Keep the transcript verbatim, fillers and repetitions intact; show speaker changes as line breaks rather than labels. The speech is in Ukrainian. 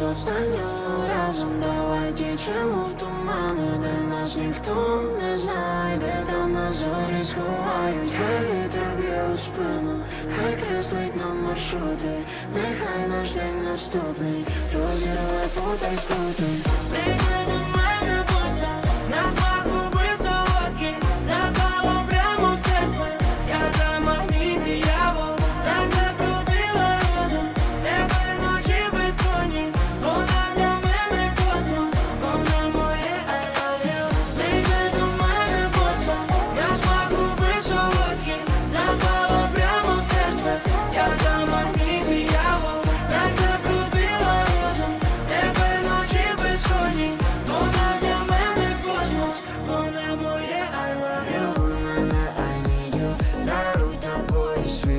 останнього разом. Давай тічемо в тумани, де нас ніхто не знайде. Там на зорі сховають, хай вітер б'є у спину, хай креслить нам маршрути, нехай наш день наступний розірве потай скрутий. Прийди до мене, коса, на смак губи солодкі, запало прямо в серце, тяга магніт, диявол, так закрутила розум. Тепер ночі безсонні, вона для мене космос, вона моє I love you. Прийди до мене, коса, на смак губи солодкі, запало прямо в серце, тяга магніт, диявол, так закрутила розум. Тепер ночі безсонні, вона для мене космос, вона моє I love you. У мене I need you, даруй тепло і світ.